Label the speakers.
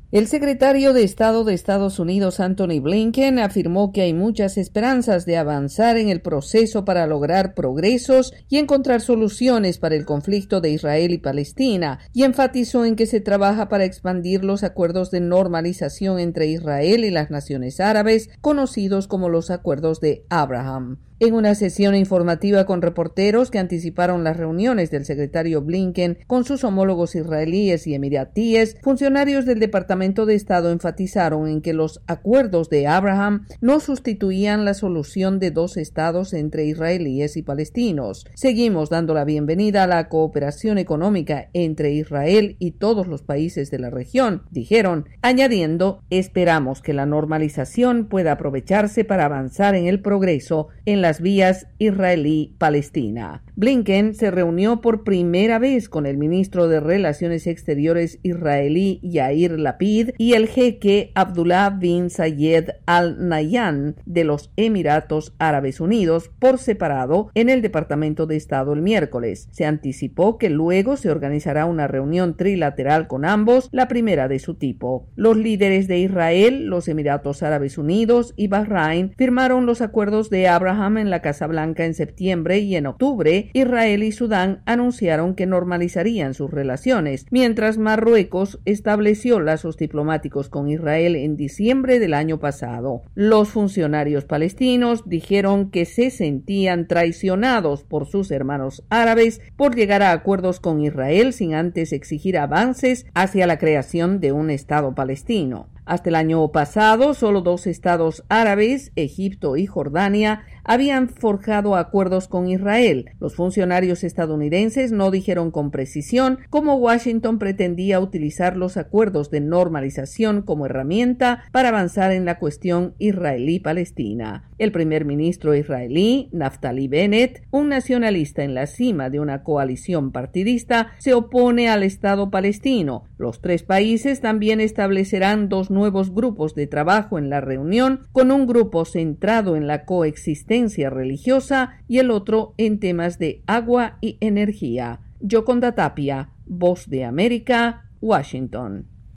Speaker 1: El secretario de Estado de Estados Unidos, Antony Blinken, afirmó que hay muchas esperanzas de avanzar en el proceso para lograr progresos y encontrar soluciones para el conflicto de Israel y Palestina, y enfatizó en que se trabaja para expandir los acuerdos de normalización entre Israel y las naciones árabes, conocidos como los Acuerdos de Abraham. En una sesión informativa con reporteros que anticiparon las reuniones del secretario Blinken con sus homólogos israelíes y emiratíes, funcionarios del Departamento de Estado enfatizaron en que los acuerdos de Abraham no sustituían la solución de dos estados entre israelíes y palestinos. Seguimos dando la bienvenida a la cooperación económica entre Israel y todos los países de la región, dijeron, añadiendo, esperamos que la normalización pueda aprovecharse para avanzar en el progreso en las vías israelí-palestina. Blinken se reunió por primera vez con el ministro de Relaciones Exteriores israelí Yair Lapid y el jeque Abdullah bin Zayed Al Nahyan de los Emiratos Árabes Unidos por separado en el Departamento de Estado el miércoles. Se anticipó que luego se organizará una reunión trilateral con ambos, la primera de su tipo. Los líderes de Israel, los Emiratos Árabes Unidos y Bahrein firmaron los acuerdos de Abraham en la Casa Blanca en septiembre, y en octubre Israel y Sudán anunciaron que normalizarían sus relaciones, mientras Marruecos estableció lazos diplomáticos con Israel en diciembre del año pasado. Los funcionarios palestinos dijeron que se sentían traicionados por sus hermanos árabes por llegar a acuerdos con Israel sin antes exigir avances hacia la creación de un Estado palestino. Hasta el año pasado, solo dos estados árabes, Egipto y Jordania, habían forjado acuerdos con Israel. Los funcionarios estadounidenses no dijeron con precisión cómo Washington pretendía utilizar los acuerdos de normalización como herramienta para avanzar en la cuestión israelí-palestina. El primer ministro israelí, Naftali Bennett, un nacionalista en la cima de una coalición partidista, se opone al Estado palestino. Los tres países también establecerán dos nuevos grupos de trabajo en la reunión, con un grupo centrado en la coexistencia religiosa y el otro en temas de agua y energía. Yoconda Tapia, Voz de América, Washington.